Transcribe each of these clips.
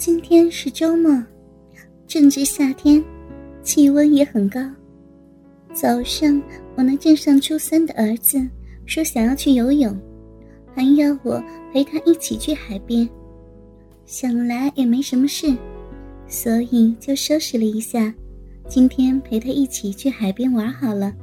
今天是周末，正值夏天，气温也很高。早上我那正上初3的儿子说想要去游泳，还要我陪他一起去海边。想来也没什么事，所以就收拾了一下，今天陪他一起去海边玩好了。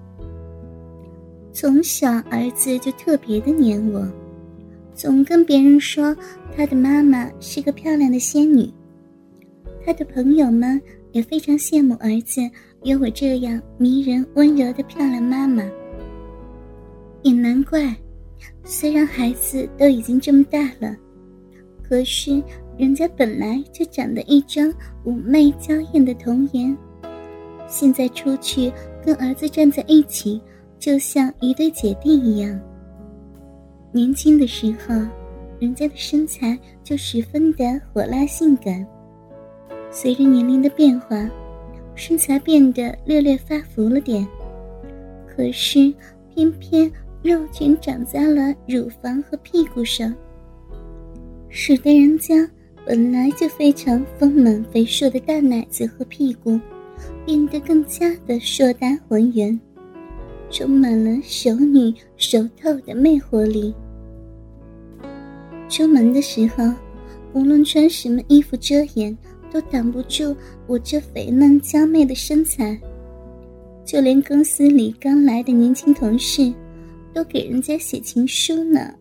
从小儿子就特别的黏我，总跟别人说他的妈妈是个漂亮的仙女。他的朋友们也非常羡慕儿子有我这样迷人温柔的漂亮妈妈。也难怪，虽然孩子都已经这么大了，可是人家本来就长得一张妩媚娇艳的童颜，现在出去跟儿子站在一起，就像一对姐弟一样。年轻的时候，人家的身材就十分的火辣性感，随着年龄的变化，身材变得略略发福了点，可是偏偏肉全长在了乳房和屁股上，使得人家本来就非常丰满肥硕的大奶子和屁股变得更加的硕大浑圆，充满了熟女熟透的魅惑力。出门的时候，无论穿什么衣服遮掩，都挡不住我这肥嫩娇媚的身材。就连公司里刚来的年轻同事都给人家写情书呢。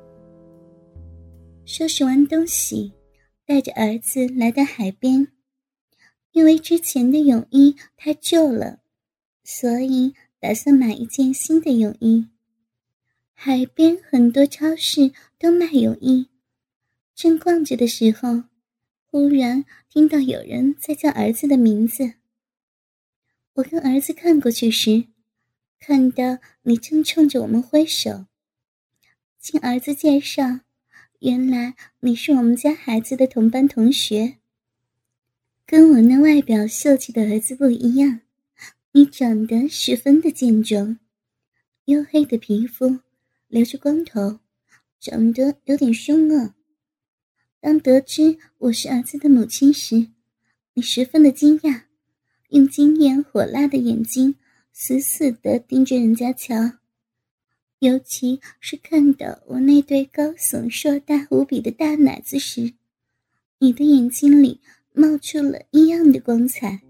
收拾完东西，带着儿子来到海边。因为之前的泳衣太旧了，所以打算买一件新的泳衣。海边很多超市都卖泳衣，正逛着的时候，忽然听到有人在叫儿子的名字。我跟儿子看过去时，看到你正冲着我们挥手。经儿子介绍，原来你是我们家孩子的同班同学。跟我那外表秀气的儿子不一样，你长得十分的健壮，黝黑的皮肤，留着光头，长得有点凶恶。当得知我是儿子的母亲时，你十分的惊讶，用惊艳火辣的眼睛死死地盯着人家瞧。尤其是看到我那对高耸硕大无比的大奶子时，你的眼睛里冒出了异样的光彩。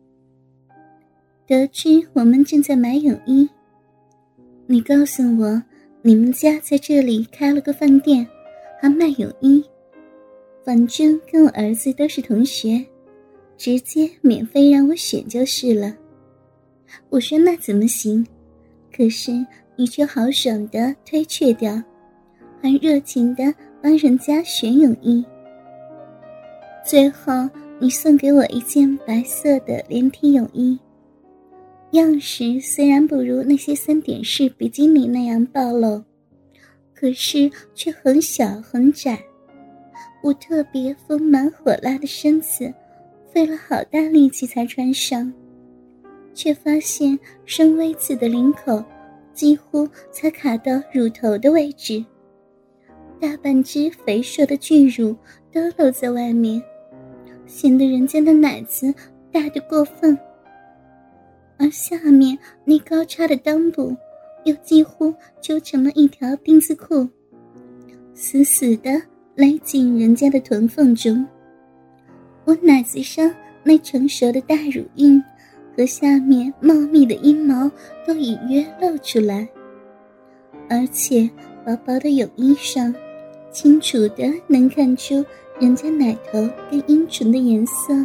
得知我们正在买泳衣，你告诉我你们家在这里开了个饭店，还卖泳衣，反正跟我儿子都是同学，直接免费让我选就是了。我说那怎么行，可是你却豪爽地推却掉，还热情地帮人家选泳衣。最后你送给我一件白色的连体泳衣，样式虽然不如那些3点式比基尼那样暴露，可是却很小很窄。我特别丰满火辣的身子费了好大力气才穿上，却发现深 V 字的领口几乎才卡到乳头的位置，大半只肥硕的巨乳都露在外面，显得人家的奶子大得过分。而下面那高叉的裆部又几乎揪成了一条丁字裤，死死地勒进人家的臀缝中。我奶子上那成熟的大乳晕和下面茂密的阴毛都隐约露出来，而且薄薄的泳衣上清楚地能看出人家奶头跟阴唇的颜色。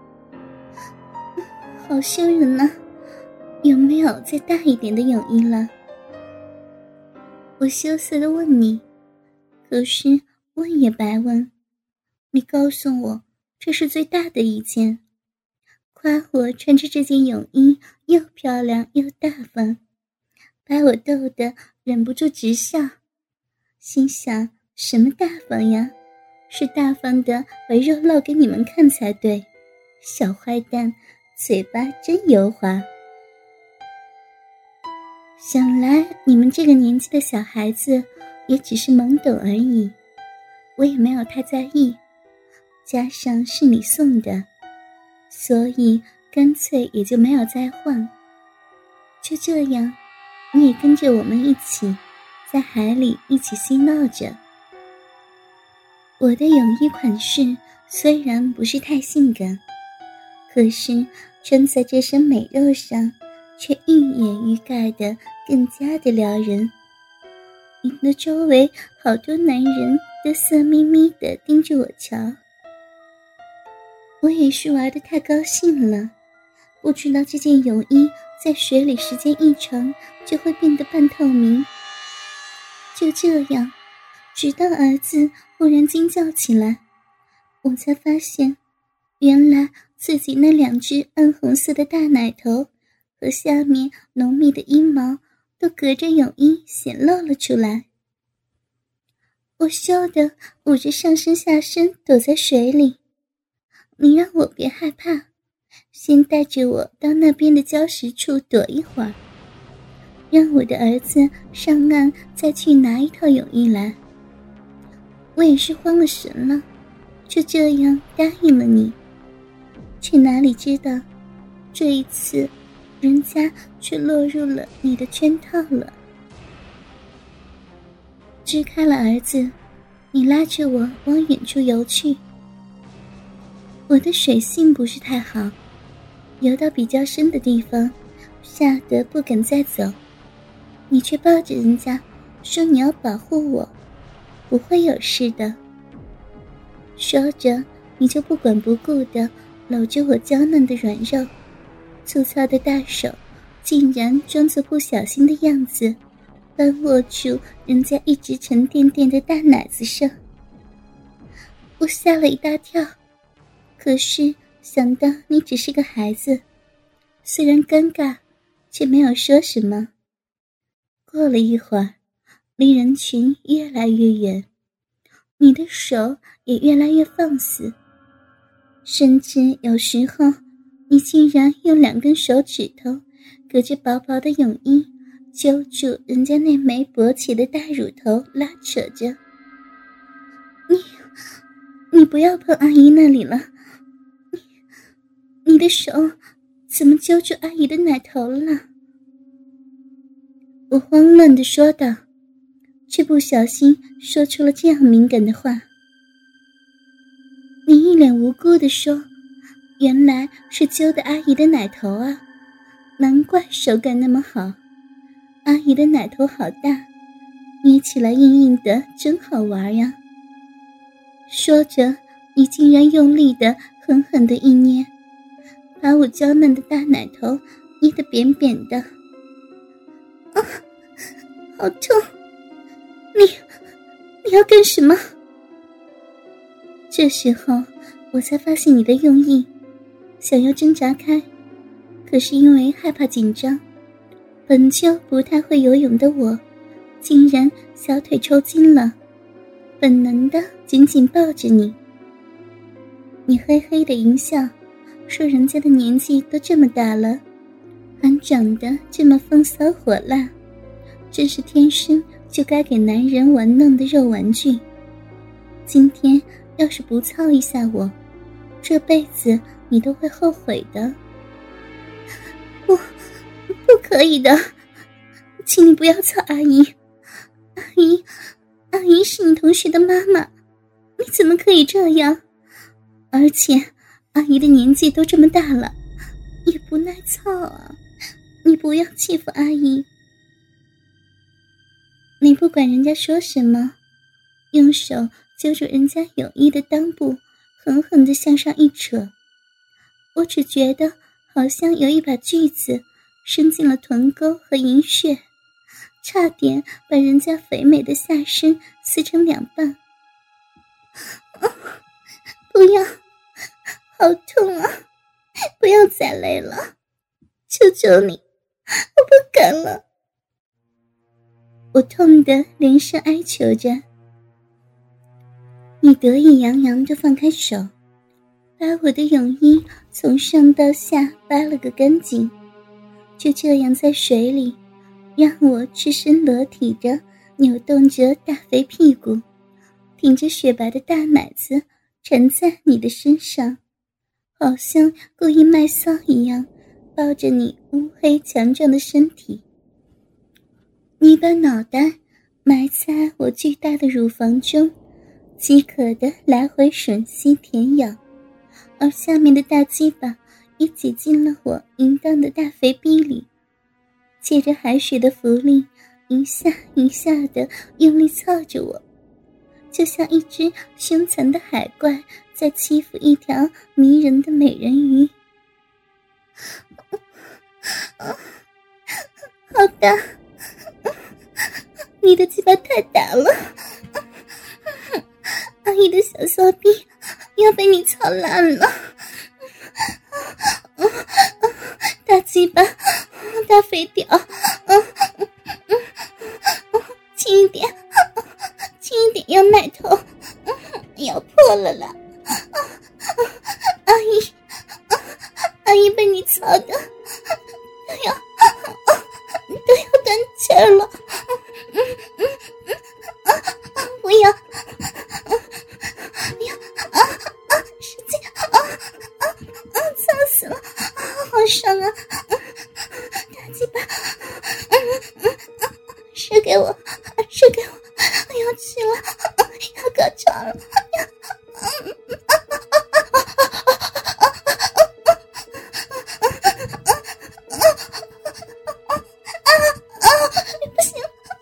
好羞人啊，有没有再大一点的泳衣了？我羞涩地问你，可是问也白问。你告诉我这是最大的一件，夸我穿着这件泳衣又漂亮又大方，把我逗得忍不住直笑，心想什么大方呀，是大方的把肉露给你们看才对，小坏蛋，嘴巴真油滑。想来你们这个年纪的小孩子也只是懵懂而已，我也没有太在意。 加上是你送的，所以干脆也就没有再换。就这样，你也跟着我们一起在海里一起嬉闹着。我的泳衣款式虽然不是太性感，可是穿在这身美肉上却愈掩愈盖的更加的撩人，引得周围好多男人都色眯眯地盯着我瞧。我也是玩得太高兴了，不知道这件泳衣在水里时间一长就会变得半透明。就这样，直到儿子忽然惊叫起来，我才发现原来自己那2只暗红色的大奶头和下面浓密的阴毛都隔着泳衣显露了出来。我羞得捂着上身下身躲在水里。你让我别害怕，先带着我到那边的礁石处躲一会儿，让我的儿子上岸再去拿一套泳衣来。我也是慌了神了，就这样答应了你，却哪里知道这一次人家却落入了你的圈套了。支开了儿子，你拉着我往远处游去。我的水性不是太好，游到比较深的地方，吓得不敢再走。你却抱着人家，说你要保护我，不会有事的。说着，你就不管不顾地搂着我娇嫩的软肉，粗糙的大手竟然装作不小心的样子，般握住人家一直沉甸甸的大奶子上。我吓了一大跳，可是想到你只是个孩子，虽然尴尬，却没有说什么。过了一会儿，离人群越来越远，你的手也越来越放肆，甚至有时候你竟然用2根手指头隔着薄薄的泳衣揪住人家那枚勃起的大乳头拉扯着。你不要碰阿姨那里了，你的手怎么揪住阿姨的奶头了？我慌乱地说道，却不小心说出了这样敏感的话。你一脸无辜地说，原来是揪的阿姨的奶头啊，难怪手感那么好。阿姨的奶头好大，捏起来硬硬的，真好玩呀。说着，你竟然用力地狠狠地一捏，把我娇嫩的大奶头捏得扁扁的。啊，好痛！你要干什么？这时候我才发现你的用意，想要挣扎开，可是因为害怕紧张，本就不太会游泳的我，竟然小腿抽筋了，本能的紧紧抱着你。你嘿嘿的淫笑，说人家的年纪都这么大了，还长得这么风骚火辣，真是天生就该给男人玩弄的肉玩具。今天要是不操一下我，这辈子你都会后悔的。不可以的，请你不要操阿姨。阿姨是你同学的妈妈，你怎么可以这样？而且阿姨的年纪都这么大了，也不耐操啊，你不要欺负阿姨。你不管人家说什么，用手揪住人家泳衣的裆部，狠狠地向上一扯。我只觉得好像有一把锯子伸进了臀沟和阴穴，差点把人家肥美的下身撕成2半。不要，好痛啊！不要再来了，求求你，我不敢了。我痛得连声哀求着。你得意洋洋地放开手，把我的泳衣从上到下扒了个干净，就这样在水里让我赤身裸体的扭动着大肥屁股，挺着雪白的大奶子缠在你的身上，好像故意卖骚一样，抱着你乌黑强壮的身体。你把脑袋埋在我巨大的乳房中，饥渴地来回吮吸舔咬，而下面的大鸡巴也挤进了我淫荡的大肥逼里，借着海水的浮力，一下一下地用力操着我，就像一只凶残的海怪在欺负一条迷人的美人鱼。好大，你的鸡巴太大了，阿姨的小骚逼要被你操烂了。大鸡巴，大肥屌，轻一点，轻一点，要奶头，要破了啦！阿姨被你操的都要断气儿了，不要，使劲，操死了，好爽啊！大鸡巴，射给我，射给我，要去了，要高潮了，不行，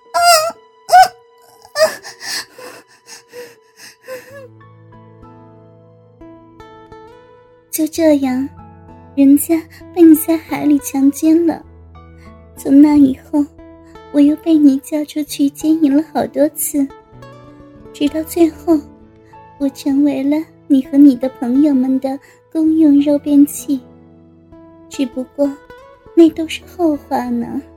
就这样，人家被你在海里强奸了。从那以后，我又被你叫出去奸淫了好多次，直到最后，我成为了你和你的朋友们的公用肉便器。只不过，那都是后话呢。